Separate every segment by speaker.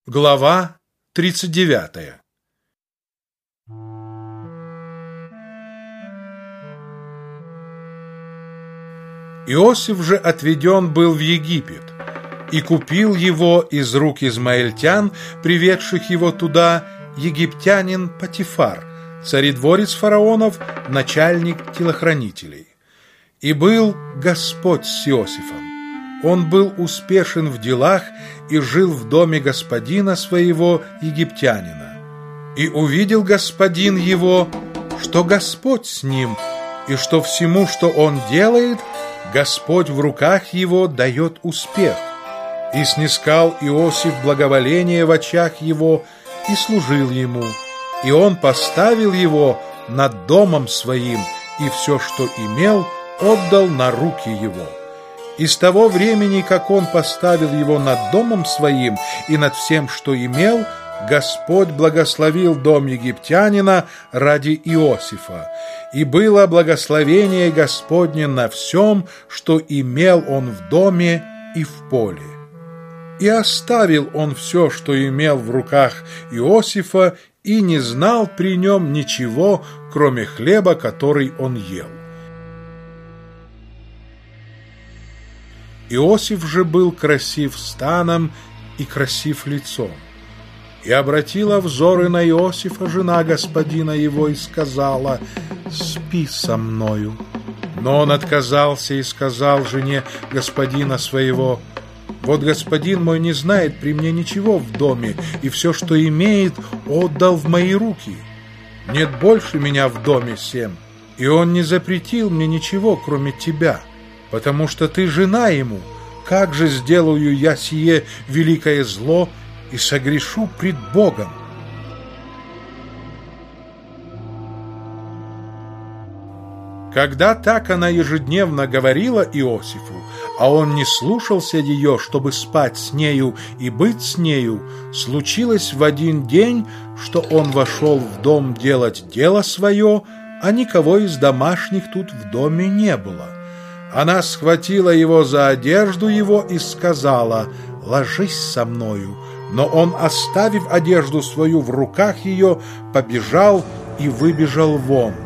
Speaker 1: Глава 39. Иосиф же отведен был в Египет, и купил его из рук измаильтян, приведших его туда, египтянин Потифар, царедворец фараонов, начальник телохранителей. И был Господь с Иосифом. Он был успешен в делах и жил в доме господина своего египтянина. И увидел господин его, что Господь с ним, и что всему, что он делает, Господь в руках его дает успех. И снискал Иосиф благоволение в очах его и служил ему. И он поставил его над домом своим, и все, что имел, отдал на руки его. И с того времени, как он поставил его над домом своим и над всем, что имел, Господь благословил дом египтянина ради Иосифа. И было благословение Господне на всем, что имел он в доме и в поле. И оставил он все, что имел в руках Иосифа, и не знал при нем ничего, кроме хлеба, который он ел. Иосиф же был красив станом и красив лицом. И обратила взоры на Иосифа жена господина его и сказала: «Спи со мною». Но он отказался и сказал жене господина своего: «Вот господин мой не знает при мне ничего в доме, и все, что имеет, отдал в мои руки. Нет больше меня в доме сем, и он не запретил мне ничего, кроме тебя, потому что ты жена ему. Как же сделаю я сие великое зло и согрешу пред Богом?» Когда так она ежедневно говорила Иосифу, а он не слушался ее, чтобы спать с нею и быть с нею, случилось в один день, что он вошел в дом делать дело свое, а никого из домашних тут в доме не было. Она схватила его за одежду его и сказала: «Ложись со мною». Но он, оставив одежду свою в руках ее, побежал и выбежал вон.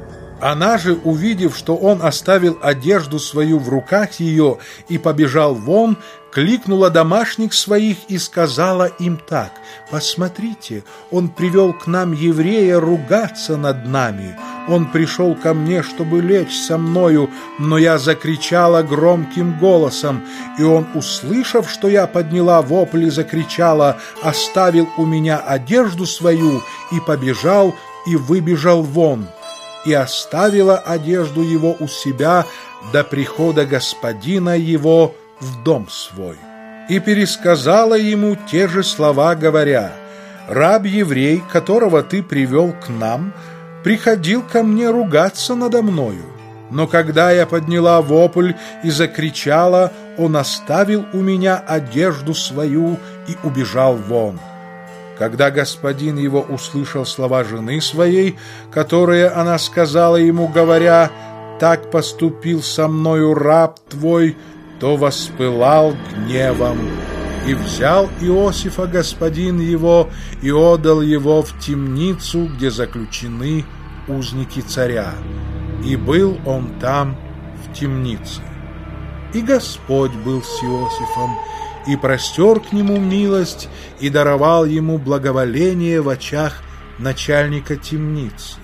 Speaker 1: Она же, увидев, что он оставил одежду свою в руках ее и побежал вон, кликнула домашних своих и сказала им так: «Посмотрите, он привел к нам еврея ругаться над нами. Он пришел ко мне, чтобы лечь со мною, но я закричала громким голосом, и он, услышав, что я подняла вопль и закричала, оставил у меня одежду свою и побежал и выбежал вон». И оставила одежду его у себя до прихода господина его в дом свой. И пересказала ему те же слова, говоря: «Раб-еврей, которого ты привел к нам, приходил ко мне ругаться надо мною. Но когда я подняла вопль и закричала, он оставил у меня одежду свою и убежал вон». Когда господин его услышал слова жены своей, которые она сказала ему, говоря: «Так поступил со мною раб твой», то воспылал гневом. И взял Иосифа господин его и отдал его в темницу, где заключены узники царя. И был он там в темнице. И Господь был с Иосифом, и простер к нему милость, и даровал ему благоволение в очах начальника темницы.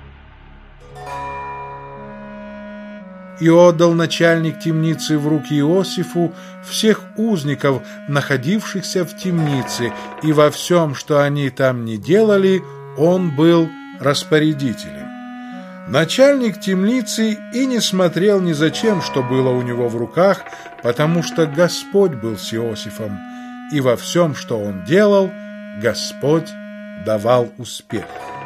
Speaker 1: И отдал начальник темницы в руки Иосифу всех узников, находившихся в темнице, и во всем, что они там не делали, он был распорядителем. Начальник темницы и не смотрел ни за чем, что было у него в руках, потому что Господь был с Иосифом, и во всем, что он делал, Господь давал успех.